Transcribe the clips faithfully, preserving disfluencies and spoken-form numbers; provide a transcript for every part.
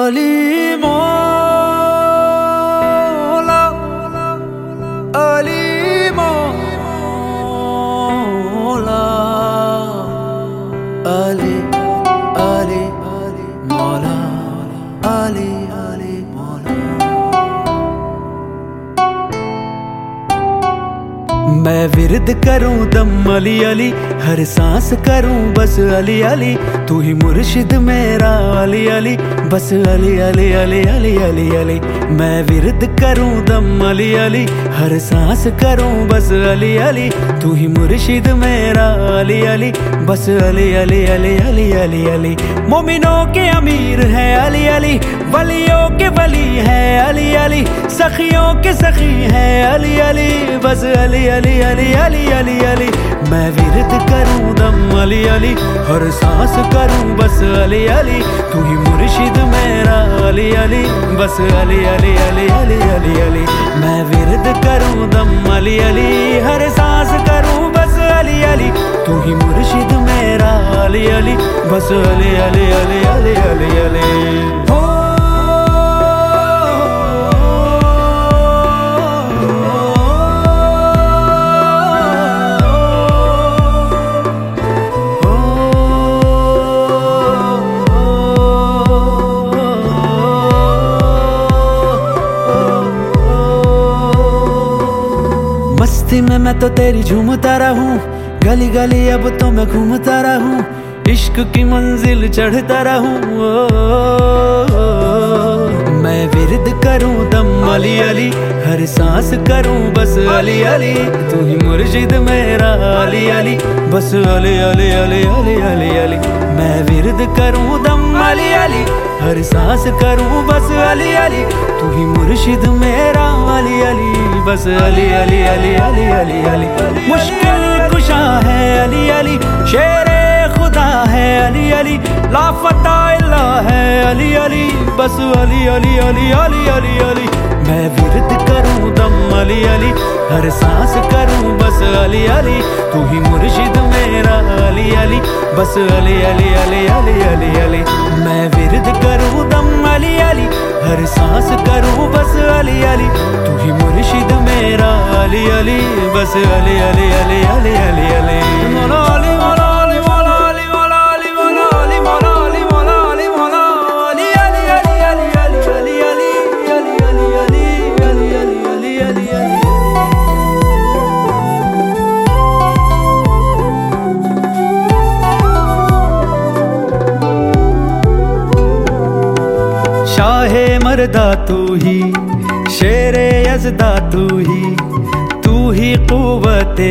अली मौला, अली मौला, अली अली अली मौला, अली अली मौला। मैं विरद करूं दम अली अली, हर सांस करूं बस अली अली। तू ही मुर्शिद मेरा अली अली, बस अली अली अली अली अली अली। मैं विरद करूं दम अली अली, हर सांस करूं बस अली अली। तू ही मुर्शिद मेरा अली अली, बस अली अली अली अली अली अली। मोमिनों के अमीर है अली अली, वलियों के वली है अली अली। सखियों के सखी है अली अली, बस अली अली अली अली अली अली। मैं विरद करूं दम अली अली, हर सांस करूं बस अली अली। तू ही मुर्शिद मेरा अली अली, बस अली अली अली अली अली अली। मैं विरद करूं दम अली अली, हर सांस करूं बस अली अली। तू ही मुर्शिद मेरा अली अली, बस अली अली अली अली अली अली। मस्ती में मैं तो तेरी झूमता रहूं, गली गली अब तो मैं घूमता रहूं। इश्क की मंजिल चढ़ता रहूं। ओ, ओ, ओ, मैं विरद करूं दम अली अली, हर सांस करूं बस अली अली। तू ही मुर्शिद मेरा अली अली, बस अली अली अली अली अली अली। मैं विरद करूं दम अली अली, हर सांस करूं बस अली अली। तू ही मुर्शिद मेरा अली अली, बस अली अली अली अली अली अली। मुश्किल कुशा है अली अली, शेरे खुदा है अली अली। लाफता इल्ला है अली अली, बस अली अली अली अली अली अली। मैं विरद करूं दम अली अली, हर सांस करूं बस अली अली। तू ही मुर्शिद मेरा अली अली, बस अली अली अली अली अली अली। मैं विरद करूं दम अली अली, हर सांस करूं बस अली अली। तू ही मुर्शिद मेरा अली अली, बस अली अली अली अली अली अली। मौला अली मौला अली मौला अली मौला अली मौला अली मौला अली मौला अली मौला अली अली अली अली अली अली अली अली अली अली अली अली अली अली। शाहे मर्दा तू ही, शेरे यज़दा तू ही। तू ही क़ुव्वते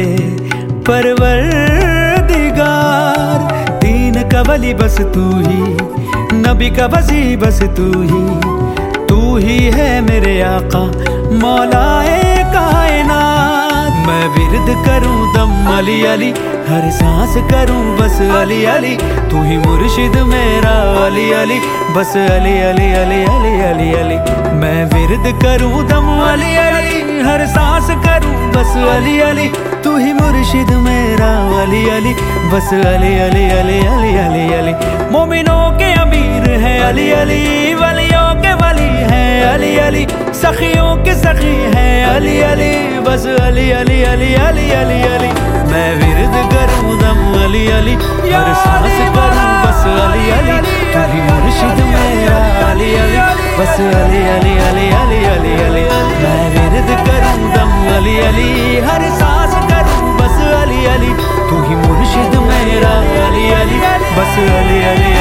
परवरदिगार, दीन का वली बस तू ही, नबी का वज़ी बस तू ही। तू ही है मेरे आका मौलाए कायनात। मैं विरद करूं दम अली अली, हर सांस करूं बस अली अली। तू ही मुर्शिद मेरा अली अली, बस अली अली अली अली अली अली। मैं विरद करूं दम अली अली, हर सांस करूं बस अली अली। तू ही मुर्शिद मेरा अली अली, बस अली अली अली अली अली अली। मोमिनों के अमीर है अली अली, वलियों के वली है अली अली। सखियों के सखी है अली अली, बस अली अली अली अली अली अली। मैं विरद करूं दम अली अली, हर सांस करूं बस अली अली। तू ही मुर्शिद मेरा अली अली, बस अली अली अली अली अली अली। मैं विरद करूं दम अली अली, हर सांस करूं बस अली अली। तू ही मुर्शिद मेरा अली अली, बस अली अली